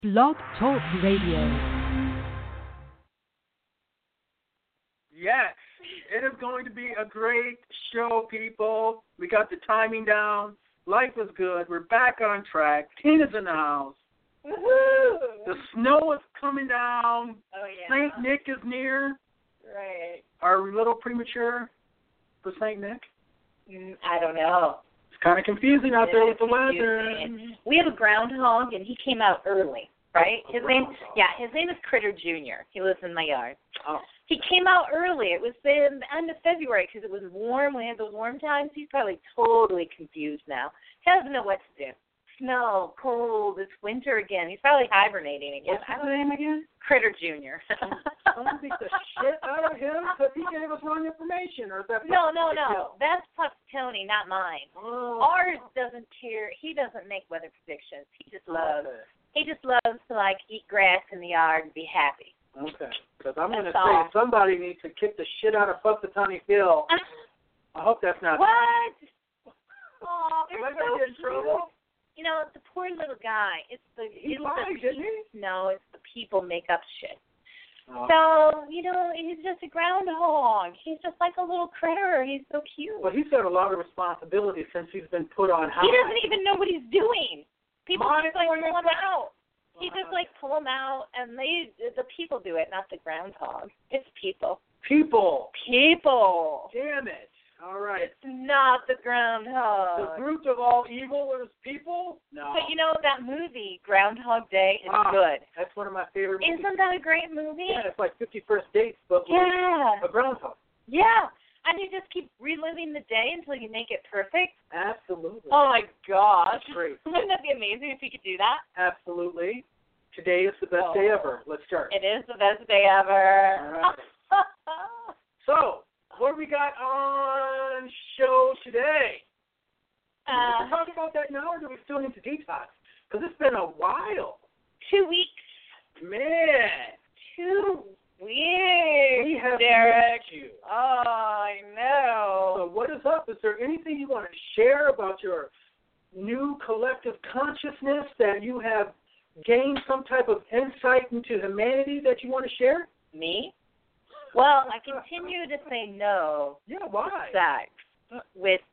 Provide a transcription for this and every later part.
Blog Talk Radio. Yes, it is going to be a great show, people. We got the timing down. Life is good. We're back on track. Tina's in the house. Woohoo! The snow is coming down. Oh, yeah. St. Nick is near. Right. Are we a little premature for St. Nick? I don't know. It's kind of confusing out there with the Confusing. weather. We have a groundhog, and he came out early, right? His name is Critter Jr. He lives in my yard. Oh. He came out early. It was the end of February because it was warm. We had those warm times. He's probably totally confused now. He doesn't know what to do. Snow, cold, it's winter again. He's probably hibernating again. What's his name again? Critter Jr. Don't beat the shit out of him because he gave us wrong information. Or is that No. That's Puff Tony, not mine. Oh. Ours doesn't care. He doesn't make weather predictions. He just loves to eat grass in the yard and be happy. Okay. Because I'm going to That's say all. somebody needs to kick the shit out of Puff the Tony Phil. I hope that's not. What? Oh, Am I they're going to so get in trouble? cute. You know, the poor little guy. He lied, didn't he? No, it's the people make up shit. Oh. So, he's just a groundhog. He's just like a little critter. He's so cute. Well, he's got a lot of responsibility since he's been put on high. He doesn't even know what he's doing. People Mine just pull or your him friend? out. He just pull him out, and the people do it, not the groundhog. It's people. People. People. Damn it. All right. It's not the The groundhog. root of all evil is people? No. But that movie, Groundhog Day, is Ah, good. That's one of my favorite movies. Isn't that a great movie? Yeah, it's like 51st Dates, but with Yeah. a groundhog. Yeah. And you just keep reliving the day until you make it perfect. Absolutely. Oh, my gosh. Great. Wouldn't that be amazing if you could do that? Absolutely. Today is the best day ever. Let's start. It is the best day ever. All right. So, what do we got on show today? Do we talk about that now, or do we still need to detox? Because it's been a while. 2 weeks. Man. 2 weeks. We have Derek. missed you. Oh, I know. So what is up? Is there anything you want to share about your new collective consciousness that you have gained some type of insight into humanity that you want to share? Me? Well, I continue to say no Yeah, to why? sex with.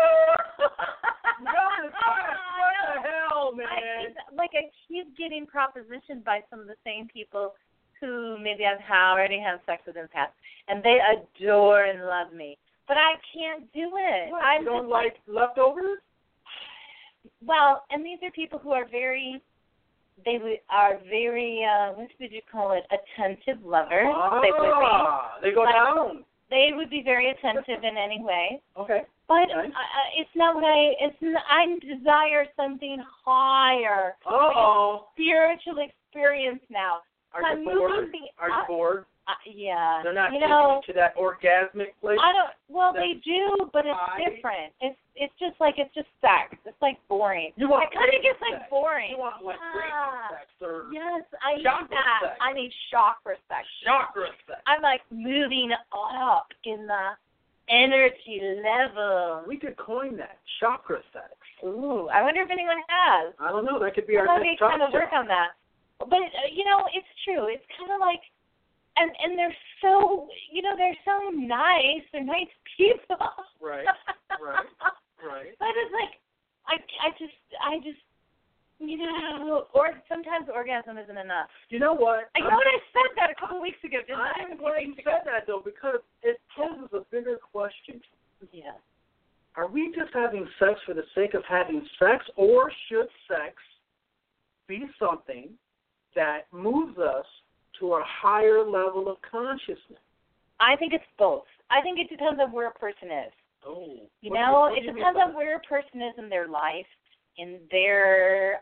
What the hell, man? I keep getting propositioned by some of the same people who maybe I've already had sex with in the past, and they adore and love me, but I can't do it. What, I'm you don't just like leftovers? well, and these are people who are very. They are very, what would you call it, attentive lovers. They would be. They go down. They would be very attentive in any way. Okay. But Nice. it's not what I desire something higher. Uh-oh. Spiritual experience now. Are I'm you bored? moving Are you bored? Yeah. They're not you taking know, you to that orgasmic place? I don't. Well, That's they do, but it's high. different. It's just sex. It's like boring. You want I kind of great get sex. boring. You want like great sex or Yes, I need chakra that. sex. I need chakra sex. chakra sex? I'm like moving up in the energy level. We could coin that, chakra sex. Ooh, I wonder if anyone has. I don't know. That could be our Maybe next talk kind of show. work on that. But it's true. It's kind of like, and they're so, they're so nice. They're nice people. Right. Right. But it's like, I just, or sometimes orgasm isn't enough. You know what? I know I said that a couple of weeks ago, didn't I? I'm glad you said that, though, because it poses a bigger question. Yeah. Are we just having sex for the sake of having sex, or should sex be something that moves us to a higher level of consciousness? I think it's both. I think it depends on where a person is. Oh. It What do you depends mean on where a person is in their life, in their,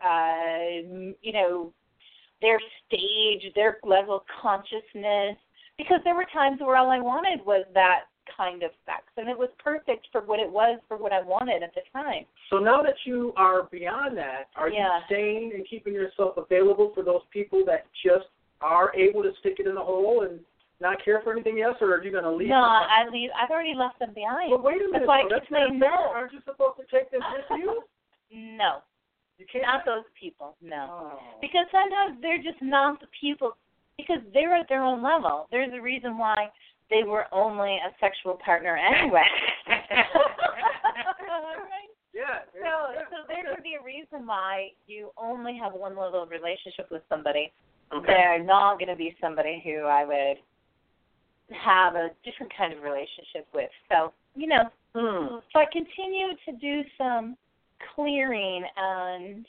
their stage, their level of consciousness. Because there were times where all I wanted was that kind of sex, and it was perfect for what it was, for what I wanted at the time. So now that you are beyond that, are you staying and keeping yourself available for those people that just are able to stick it in the hole and not care for anything else, or are you going to leave? No, I've already left them behind. Well, wait a minute. That's why I That's keep saying not fair. no. Aren't you supposed to take them with you? No. You can't. Not those people, no. Oh. Because sometimes they're just not the people, because they're at their own level. There's a reason why they were only a sexual partner anyway. Right? Yeah. So there could be a reason why you only have one level of relationship with somebody. Okay. They're not going to be somebody who I would have a different kind of relationship with. So, so I continue to do some clearing and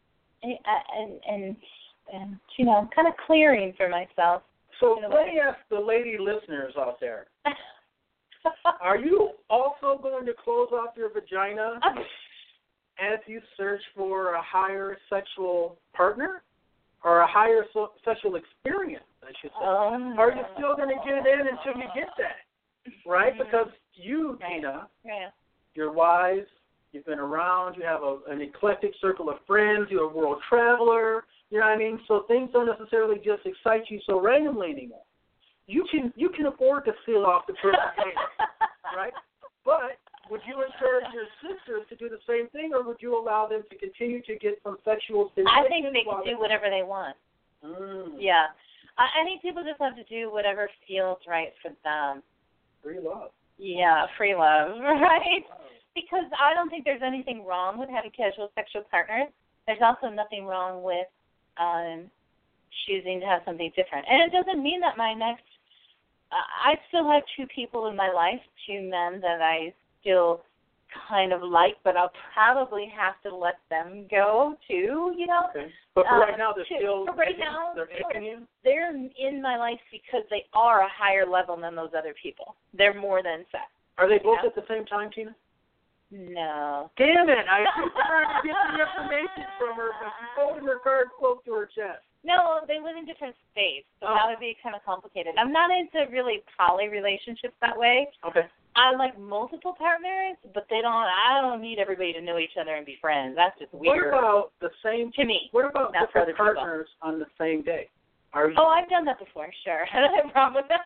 kind of clearing for myself. So let me ask the lady listeners out there, are you also going to close off your vagina as you search for a higher sexual partner or a higher sexual experience, I should say? Are you still going to get in until you get that, right? Because you, Tina, you're wise, you've been around, you have an eclectic circle of friends, you're a world traveler, you know what I mean? So things don't necessarily just excite you so randomly anymore. You can afford to seal off the perfect date, right? But would you encourage your sisters to do the same thing, or would you allow them to continue to get some sexual stimulation? I think they can do whatever they want. Yeah. I think people just have to do whatever feels right for them. Free love. Yeah, free love, right? Because I don't think there's anything wrong with having casual sexual partners. There's also nothing wrong with choosing to have something different. And it doesn't mean that my next I still have two people in my life, two men that I still kind of like, but I'll probably have to let them go too, Okay. But for right now, they're they're in my life because they are a higher level than those other people. They're more than sex. Are they both at the same time, Tina? No. Damn it! I keep trying to get the information from her, but she's holding her card close to her chest. No, they live in different states, so that would be kind of complicated. I'm not into really poly relationships that way. Okay. I like multiple partners, but I don't need everybody to know each other and be friends. That's just weird. What about the same? To me. What about different partners on the same day? I've done that before, sure. I don't have a problem with that.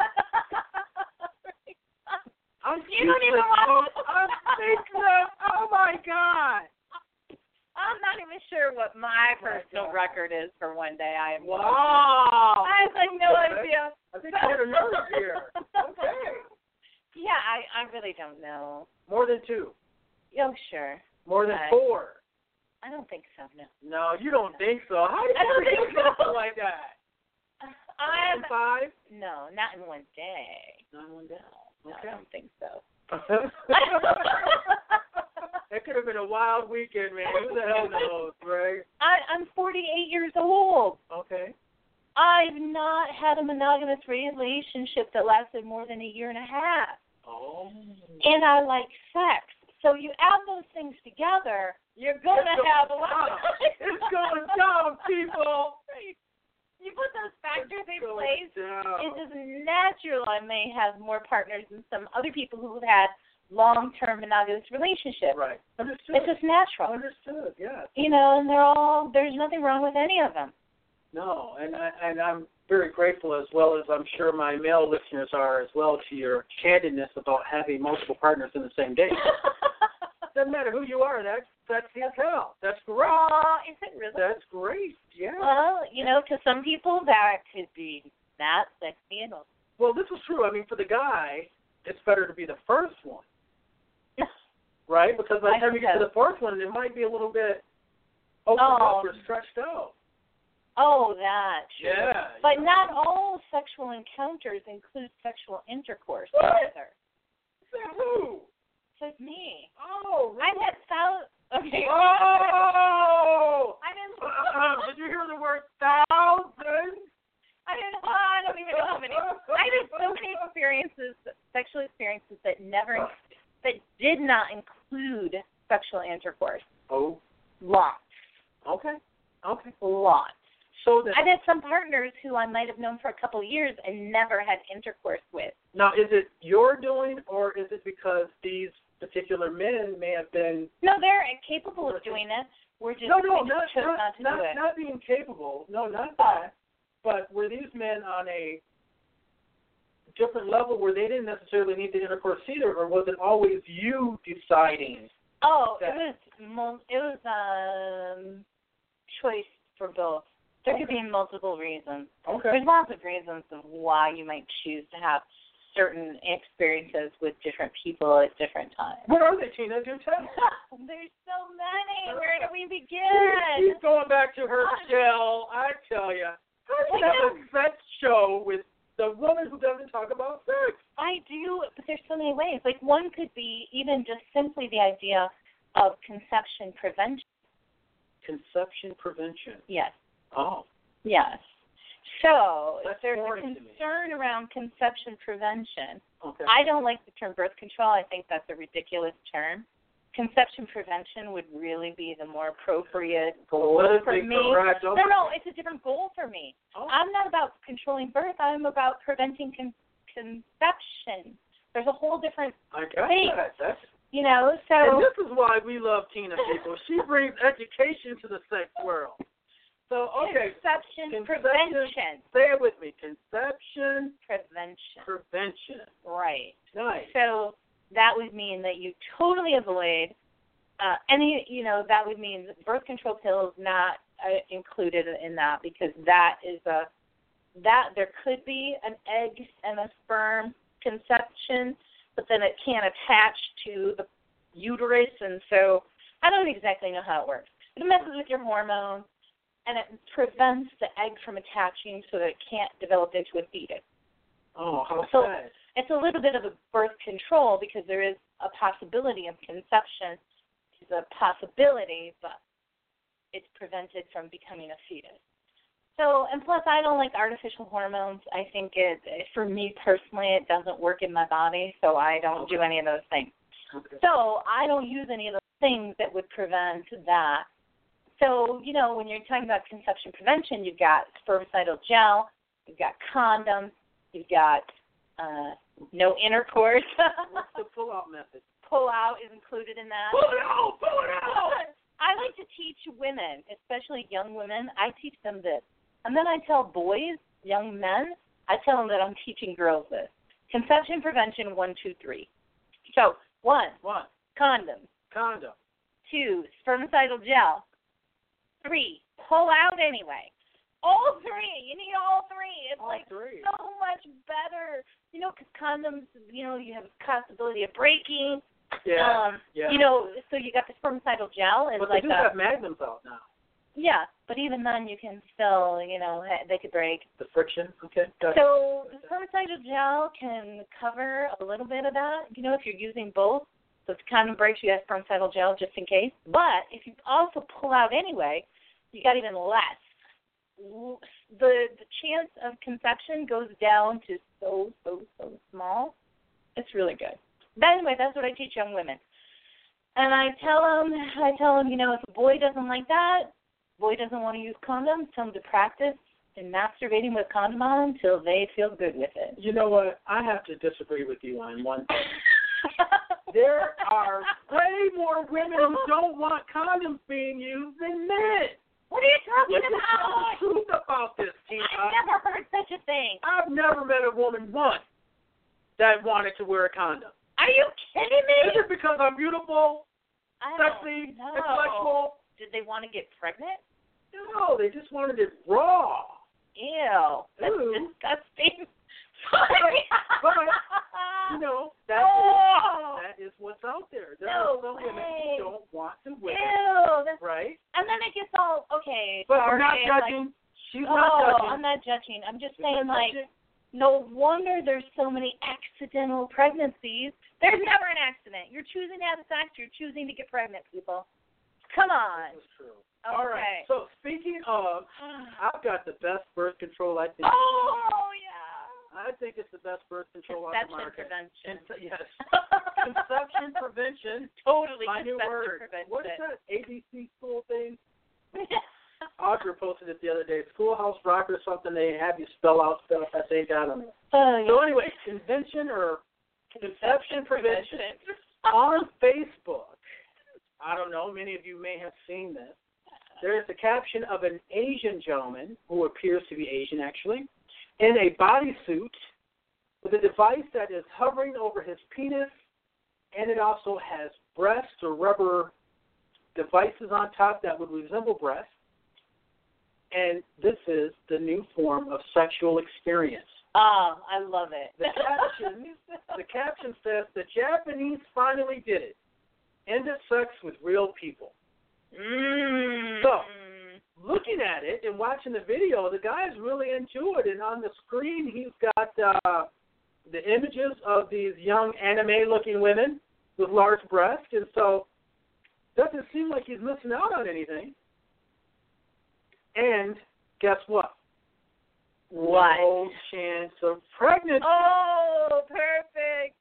You don't even want to. Oh, my God. I'm not even sure what my personal record is for one day. Wow. I have no idea. I think I had another year. Okay. Yeah, I really don't know. More than 2? Oh, sure. More than 4? I don't think so, no. No, you don't think so. How do you think something like that? 5? No, not in one day. Not in one day. No, I don't think so. That could have been a wild weekend, man. Who the hell knows, right? I'm 48 years old. Okay. I've not had a monogamous relationship that lasted more than a year and a half. Oh. And I like sex. So you add those things together, you're going to have a lot. It's going down, people. You put those factors in place, it's just natural I may have more partners than some other people who have had long-term monogamous relationships. Right. Understood. It's just natural. Understood, yes. And there's nothing wrong with any of them. No, and I'm very grateful, as well as I'm sure my male listeners are as well, to your candidness about having multiple partners in the same day. Doesn't matter who you are, that's the account. That's great. Is it really? That's great, yeah. Well, to some people that could be not sexy at all. Well, this is true. I mean, for the guy, it's better to be the first one. Right? Because by the time you get to the fourth one, it might be a little bit opened up or stretched out. Oh, that. Yeah. But not all sexual encounters include sexual intercourse either. Say who? Says me. Oh, really? I've had okay. Oh! I didn't. Did you hear the word thousands? I don't even know how many. I had so many sexual experiences that did not include sexual intercourse. Oh. Lots. Okay. Lots. So I've had some partners who I might have known for a couple of years and never had intercourse with. Now, is it your doing, or is it because these particular men may have been... No, they're capable of doing it. We're just not being capable. No, not that. But were these men on a different level where they didn't necessarily need the intercourse either, or was it always you deciding? Oh, it choice for both. There could be multiple reasons. Okay. There's lots of reasons of why you might choose to have certain experiences with different people at different times. What are they, Tina? Do tell. There's so many. Where do we begin? She's going back to her shell. I tell you. I have a sex show with the woman who doesn't talk about sex. I do, but there's so many ways. Like, one could be even just simply the idea of conception prevention. Conception prevention. Yes. Oh. Yes. So, That's if there's a foreign to me. concern around conception prevention, Okay. I don't like the term birth control. I think that's a ridiculous term. Conception prevention would really be the more appropriate goal for me. Correct. Okay. No, it's a different goal for me. Oh. I'm not about controlling birth. I'm about preventing conception. There's a whole different I got thing. that. That's, so. and this is why we love Tina, people. She brings education to the sex world. So, okay. Conception prevention. Say it with me. Conception Prevention. prevention. Right. Nice. So that would mean that you totally avoid any, that would mean that birth control pills not included in that, because that is there could be an egg and a sperm conception, but then it can't attach to the uterus, and so I don't exactly know how it works. It messes with your hormones, and it prevents the egg from attaching so that it can't develop into a fetus. Oh, how So sad. it's a little bit of a birth control because there is a possibility of conception. It's a possibility, but it's prevented from becoming a fetus. So, and plus I don't like artificial hormones. I think for me personally, it doesn't work in my body, so I don't do any of those things. Okay. So I don't use any of those things that would prevent that. So, when you're talking about conception prevention, you've got spermicidal gel, you've got condoms, you've got no intercourse. What's the pull-out method? Pull-out is included in that. Pull it out! Pull it out! I like to teach women, especially young women, I teach them this. And then I tell boys, young men, I tell them that I'm teaching girls this. Conception prevention, 1, 2, 3. So, 1, condom. Condom. 2, spermicidal gel. 3, pull out anyway. All 3. You need all 3. It's All like 3. so much better. Because condoms, you have a possibility of breaking. Yeah. So you got the spermicidal gel. And but like they do have magnums out now. Yeah, but even then you can still, they could break. The friction? Okay. So the spermicidal gel can cover a little bit of that, if you're using both. So if the condom breaks, you have spermicidal gel just in case. But if you also pull out anyway, you got even less. The chance of conception goes down to so small. It's really good. But anyway, that's what I teach young women. And I tell them, if a boy doesn't like that, boy doesn't want to use condoms, tell them to practice in masturbating with a condom on until they feel good with it. You know what? I have to disagree with you on one thing. There are way more women who don't want condoms being used than men. What are you talking Let's about? tell the truth about this, Tina. I've never heard such a thing. I've never met a woman once that wanted to wear a condom. Are you kidding me? Is it because I'm beautiful, I sexy, don't know. intellectual? Did they want to get pregnant? No, they just wanted it raw. Ew. That's Ew. disgusting. But, that is what's out there. There are some women who don't want to wear it. Ew. That's, right? and then it gets all, okay. But we're not sorry, judging. She's not judging. I'm not judging. I'm just She's saying, not like, judging. no wonder there's so many accidental pregnancies. There's never an accident. You're choosing to have sex. You're choosing to get pregnant, people. Come on. This is true. Okay. All right. So speaking of, I've got the best birth control, I think. Oh, yeah. I think it's the best birth control on the market. Prevention. Yes. Conception prevention. Totally. My new word. Prevention. What is that ABC school thing? Audra posted it the other day. Schoolhouse Rock or something. They have you spell out stuff that they got on it. Oh, yeah. So anyway, convention or conception prevention on Facebook. I don't know. Many of you may have seen this. There is a caption of an Asian gentleman, who appears to be Asian actually, in a bodysuit with a device that is hovering over his penis, and it also has breast or rubber devices on top that would resemble breasts. And this is the new form of sexual experience. Oh, I love it. The caption says, the Japanese finally did it. Ended sex with real people. So, looking at it and watching the video, the guy's really into it. And on the screen, he's got the images of these young anime-looking women with large breasts. And so, doesn't seem like he's missing out on anything. And guess what? What? No chance of pregnancy. Oh, perfect.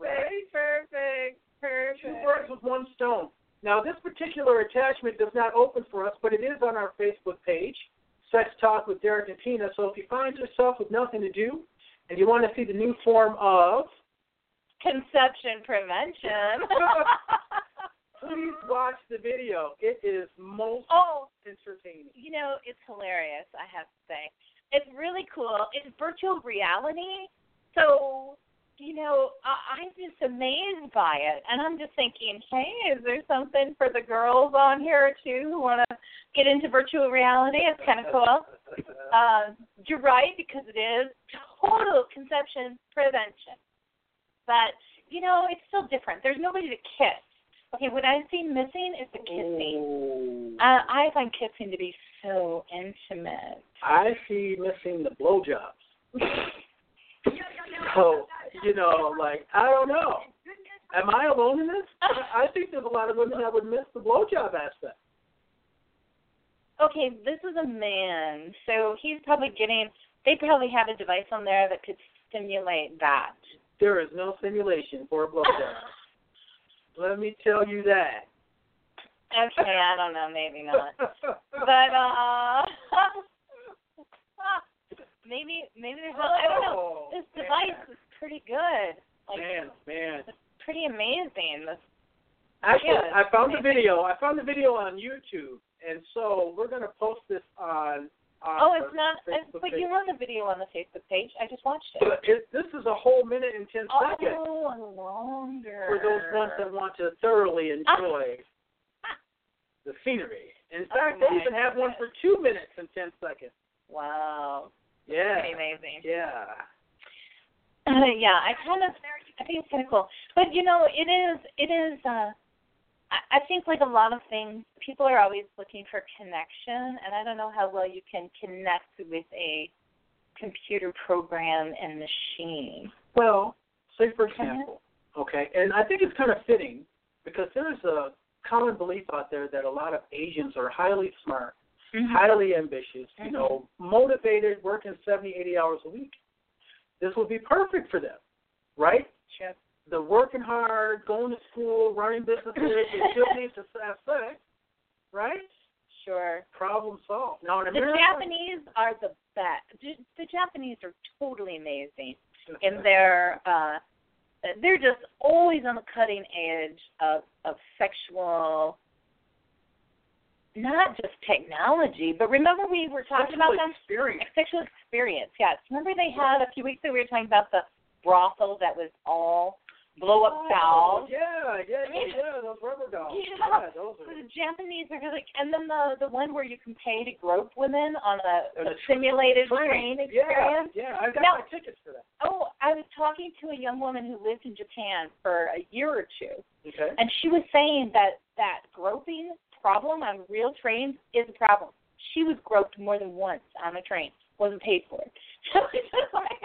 Two birds with one stone. Now, this particular attachment does not open for us, but it is on our Facebook page, Sex Talk with Derek and Tina. So if you find yourself with nothing to do and you want to see the new form of conception prevention, please watch the video. It is most entertaining. You know, it's hilarious, I have to say. It's really cool. It's virtual reality. So, you know, I'm just amazed by it. And I'm just thinking, hey, is there something for the girls on here, too, who want to get into virtual reality? It's kind of cool. You're right, because it is total conception prevention. But, you know, it's still different. There's nobody to kiss. Okay, what I see missing is the kissing. I find kissing to be so intimate. I see missing the blowjobs. So, you know, like, I don't know. Am I alone in this? I think there's a lot of women that would miss the blowjob aspect. Okay, this is a man, so he's probably they probably have a device on there that could stimulate that. There is no simulation for a blowjob. Let me tell you that. Okay, I don't know, maybe not. But, maybe there's I don't know. This device is pretty good. Like, man. It's pretty amazing. Actually, I found the video. I found the video on YouTube, and so we're going to post this on it's not, but you have the video on the Facebook page. I just watched it. But this is a whole minute and 10 seconds. Oh, longer. For those ones that want to thoroughly enjoy the scenery. In fact, they even have one for 2 minutes and 10 seconds. Wow. Yeah. Pretty amazing. Yeah. Yeah, I think it's kind of cool. But, you know, it is, I think like a lot of things, people are always looking for connection, and I don't know how well you can connect with a computer program and machine. Well, say for example, okay, and I think it's kind of fitting because there's a common belief out there that a lot of Asians are highly smart, highly ambitious, you know, motivated, working 70, 80 hours a week. This would be perfect for them, right? Sure. They're working hard, going to school, running businesses, they still need to have sex, right? Sure. Problem solved. Now, in the America, Japanese are the best. The Japanese are totally amazing in their they're just always on the cutting edge of sexual, not just technology, but remember we were talking about them? Sexual experience, yes. Remember they had a few weeks ago we were talking about the brothel that was all blow-up dolls. Yeah, those rubber dolls. Yeah, those are. The Japanese are really, and then the one where you can pay to grope women on a simulated train experience. Yeah, I got my tickets for that. Oh, I was talking to a young woman who lived in Japan for a year or two, okay, and she was saying that groping problem on real trains is a problem. She was groped more than once on a train, wasn't paid for it. So it's just like,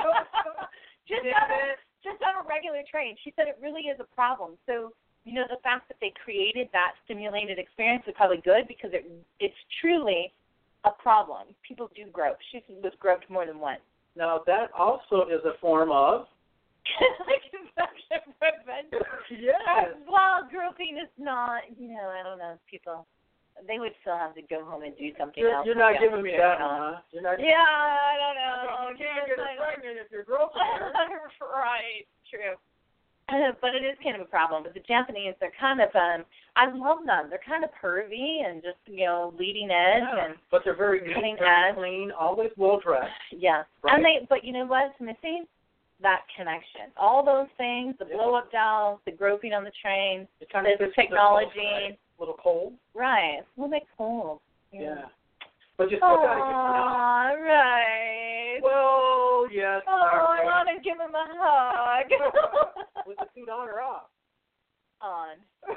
just on a regular train. She said it really is a problem. So, you know, the fact that they created that stimulated experience is probably good because it's truly a problem. People do grope. She was groped more than once. Now, that also is a form of conception prevention. Yes. Well, groping is not, you know, I don't know, people, they would still have to go home and do something else. You're not giving me that one, huh? You're not. Yeah, I don't know. You can't get pregnant if you're groping. Right, true. But it is kind of a problem. But the Japanese, they're kind of, I love them. They're kind of pervy and just, you know, leading edge. Yeah, and but they're very cutting very edge. clean, always well dressed. Yeah. Right. And but you know what's missing? That connection. All those things, the blow-up dolls, the groping on the train, the technology. A little cold. Right. It's a little bit cold. Yeah. But you still got to give him All right. Well, yes. I want to give him a hug. With the $2 off. On.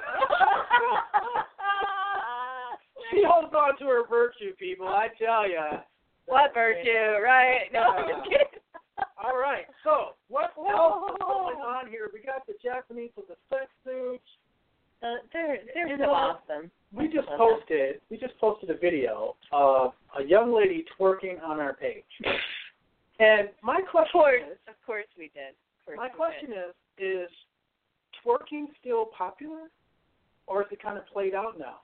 She holds on to her virtue, people, I tell you. What virtue, right? No, I'm just kidding. All right, so what else is going on here? We got the Japanese with the sex suits. They're so awesome. We just posted a video of a young lady twerking on our page. And my question is, of course we did. My question is twerking still popular, or is it kind of played out now?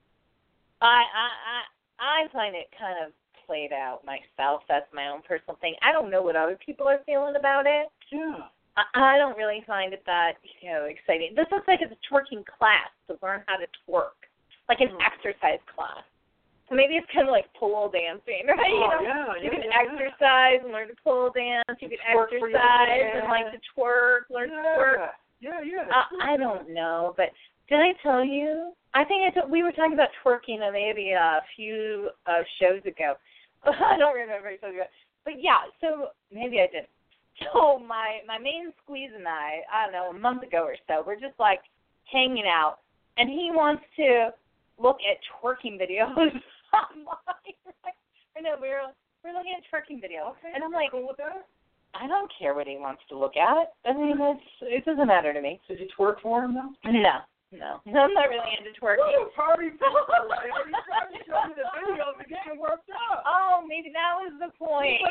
I find it kind of played out myself. That's my own personal thing. I don't know what other people are feeling about it. Yeah. I don't really find it that, exciting. This looks like it's a twerking class to learn how to twerk, like an exercise class. So maybe it's kind of like pole dancing, right? You can exercise and learn to pole dance. You can exercise and like to twerk, learn to twerk. Yeah. I don't know, but did I tell you? I think we were talking about twerking maybe a few shows ago. I don't remember if I told you about. But yeah, so maybe I did. So my main squeeze and I don't know, a month ago or so, we're just like hanging out, and he wants to look at twerking videos online. I know we're looking at twerking videos, okay, and I'm like, cool with that? I don't care what he wants to look at. I mean, it doesn't matter to me. Did you twerk for him though? No, I'm not really into twerking. Woo, party people! Every time you show me the videos, you're getting worked up. Oh, maybe that was the point.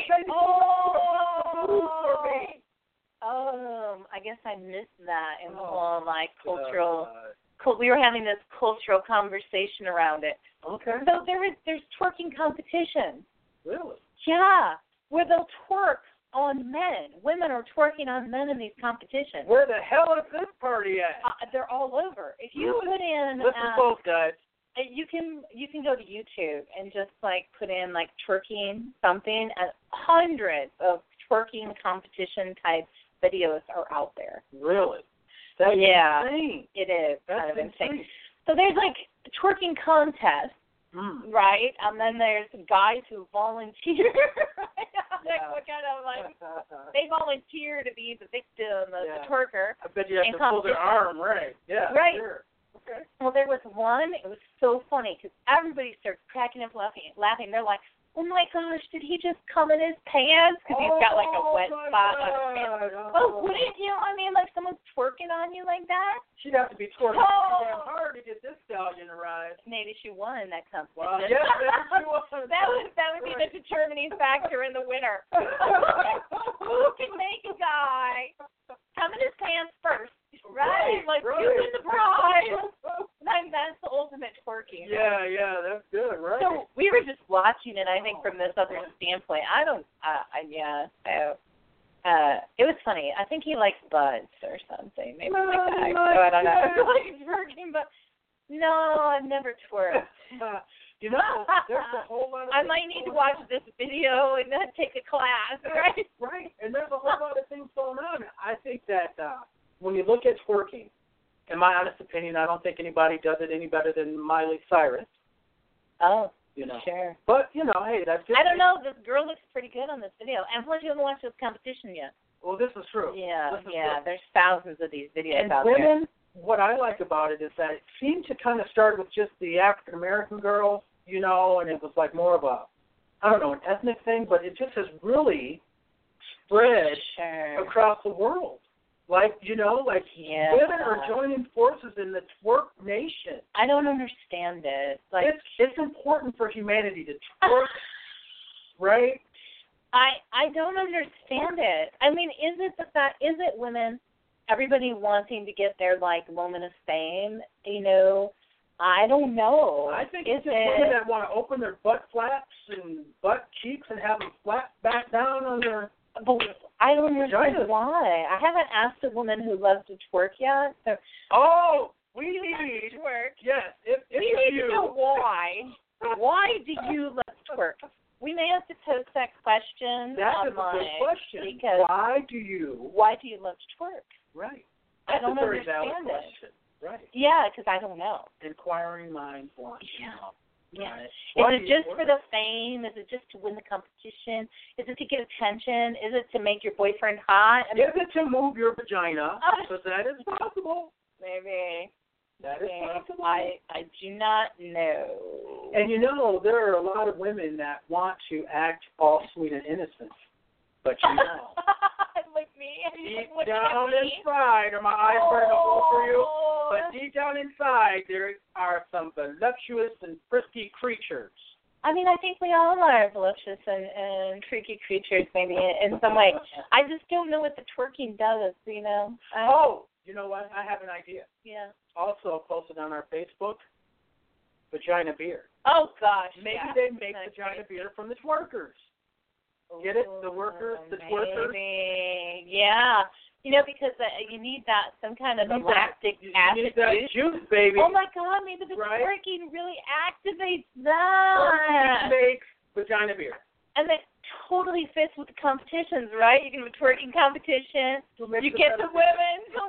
I guess I missed that in the whole cultural. We were having this cultural conversation around it. Okay. So there's twerking competitions. Really? Yeah, where they'll twerk on men. Women are twerking on men in these competitions. Where the hell is this party at? They're all over. If you put in, listen, both guys. You can go to YouTube and just put in twerking something, and hundreds of twerking competition type videos are out there. Really? That's insane. It is. That's kind of insane. So there's twerking contests, right? And then there's guys who volunteer. What kind of they volunteer to be the victim of the twerker. I bet you have to pull their arm, right? Yeah. Right. Sure. Okay. Well, there was one. It was so funny because everybody started cracking up laughing. They're like, "Oh my gosh, did he just come in his pants?" Because he's got a wet spot on his pants. Oh, wouldn't you? I mean, someone's twerking on you like that. She'd have to be twerking damn hard to get this stallion to rise. Maybe she won that competition. Well, yes, maybe she won. that would be the determining factor in the winner. Who can make a guy come in his pants first? Right? You win the prize. That's the ultimate twerking. Yeah, that's good, right? So we were just watching it, I think, from this other standpoint. It was funny. I think he likes buds or something. Maybe like that. So I don't know. Like twerking, but no, I've never twerked. There's a whole lot of I might need to watch this video and then take a class, right? Right, and there's a whole lot of things going on. I think that when you look at twerking, in my honest opinion, I don't think anybody does it any better than Miley Cyrus. Oh, But sure. hey, that's just. I don't know. This girl looks pretty good on this video. And plus, you haven't watched this competition yet. Well, this is true. Yeah. True. There's thousands of these videos and out women, what I like about it is that it seemed to kind of start with just the African American girl, and it was more of an ethnic thing, but it just has really spread across the world. Women are joining forces in the twerk nation. I don't understand it. It's important for humanity to twerk, right? I don't understand it. I mean, is it women, everybody wanting to get their moment of fame? I don't know. I think it's just women that want to open their butt flaps and butt cheeks and have them flat back down on their. But I don't understand why. I haven't asked a woman who loves to twerk yet. So we need to twerk. Yes, if we need to know why. Why do you love to twerk? We may have to post that question online. That's a good question. Because why do you love to twerk? Right. That's I don't a very understand valid question. Right. Yeah, because I don't know. Inquiring minds want to know. Yeah. Why Is it do you just for the fame? Is it just to win the competition? Is it to get attention? Is it to make your boyfriend hot? I mean, Is it to move your vagina? Because that is possible. maybe. That is possible. I do not know. And there are a lot of women that want to act all sweet and innocent. But like me. deep down inside, are my eyes burning a hole for you? But deep down inside, there are some voluptuous and frisky creatures. I mean, I think we all are voluptuous and freaky creatures, maybe in some way. I just don't know what the twerking does, Oh, you know what? I have an idea. Yeah. Also posted on our Facebook, vagina beer. Oh, gosh. Maybe they make vagina beer from the twerkers. Get it? The workers, the twerkers. Yeah. Because you need some kind of lactic acid. You need that juice, baby. Oh, my God. Maybe the twerking really activates that. Twerking makes vagina beer. And that totally fits with the competitions, right? You can have a twerking competition. You get the women to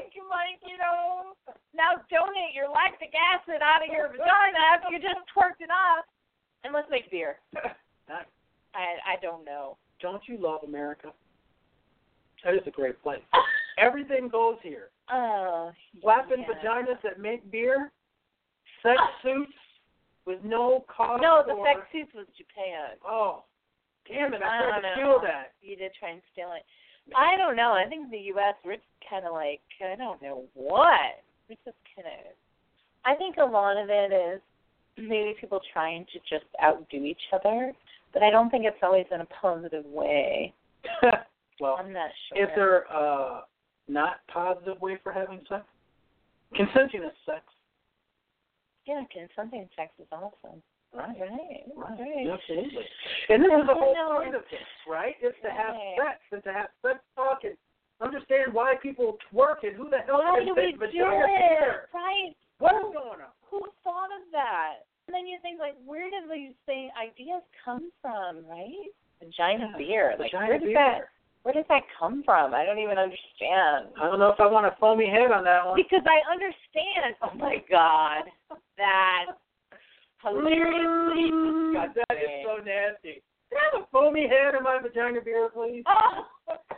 now donate your lactic acid out of your vagina after you just twerked it off. And let's make beer. I don't know. Don't you love America? That is a great place. Everything goes here. Slapping vaginas that make beer, sex suits with no cost. No, the sex suits was Japan. Oh, damn it! I tried to steal that. You did try and steal it. I don't know. I think in the U.S. we're just kind of like, I don't know what. We're just kind of. I think a lot of it is maybe people trying to just outdo each other. But I don't think it's always in a positive way. Well, I'm not sure. Is there a not positive way for having sex? Consenting is sex. Yeah, consenting sex is awesome. Right. Right. Absolutely. And this is the whole point of this, right? It's to have sex and to have sex talk and understand why people twerk and who the hell can make vagina beer. Right. What's going on? Who thought of that? And then you think, where did these ideas come from, right? Vagina beer. Where does that come from? I don't even understand. I don't know if I want a foamy head on that one. Because I understand. Oh, my God. That hilariously God, that is so nasty. Can I have a foamy head on my vagina beer, please? Oh.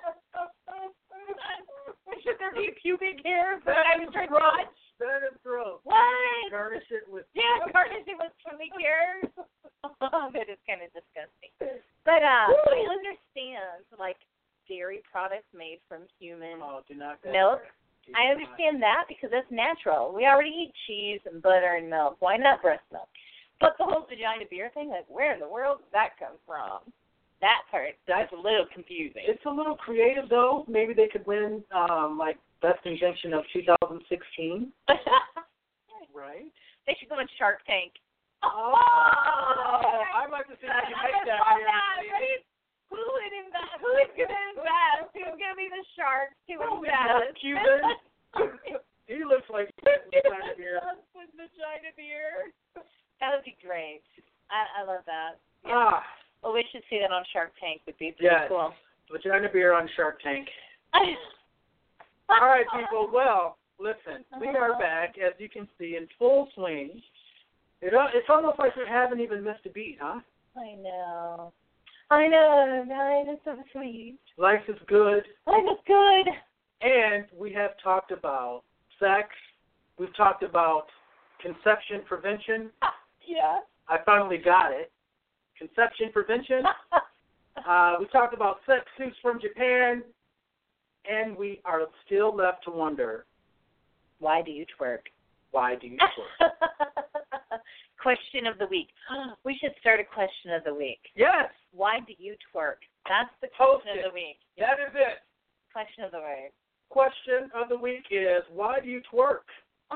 Should there be pubic hair? That is gross. That is gross. What? Garnish it with... Yeah, garnish it with pubic hair. That is kind of disgusting. But I understand, dairy products made from human milk. I understand that because that's natural. We already eat cheese and butter and milk. Why not breast milk? But the whole vagina beer thing, where in the world did that come from? That part, that's a little confusing. It's a little creative, though. Maybe they could win, Best Invention of 2016. Right? They should go on Shark Tank. Oh! I'd like to see how you make that. Right? Who would invest? Who is going to invest? Who's going to be the shark to invest? Cuban. He looks like vagina beer. With vagina beer. That would be great. I love that. Yeah. Well, we should see that on Shark Tank. Would be pretty cool. Vagina beer on Shark Tank. All right, people. Well, listen, we are back, as you can see, in full swing. It's almost like we haven't even missed a beat, huh? I know. Right? It's so sweet. Life is good. Life is good. And we have talked about sex. We've talked about conception prevention. Yeah. I finally got it. Conception prevention. We talked about sex suits from Japan. And we are still left to wonder, why do you twerk? Why do you twerk? Question of the week. We should start a question of the week. Yes. Why do you twerk? That's the question of the week. That is it. Question of the week. Question of the week is, why do you twerk?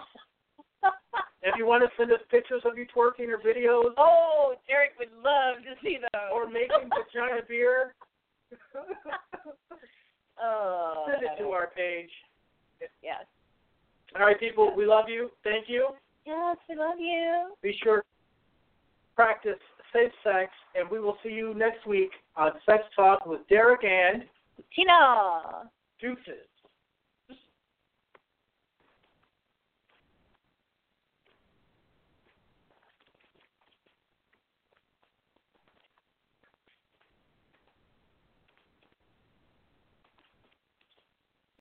If you want to send us pictures of you twerking or videos. Oh, Derek would love to see those. Or making vagina beer. Send it to our page. Yes. All right, people, we love you. Thank you. Yes, we love you. Be sure to practice safe sex, and we will see you next week on Sex Talk with Derek and Tina. Deuces.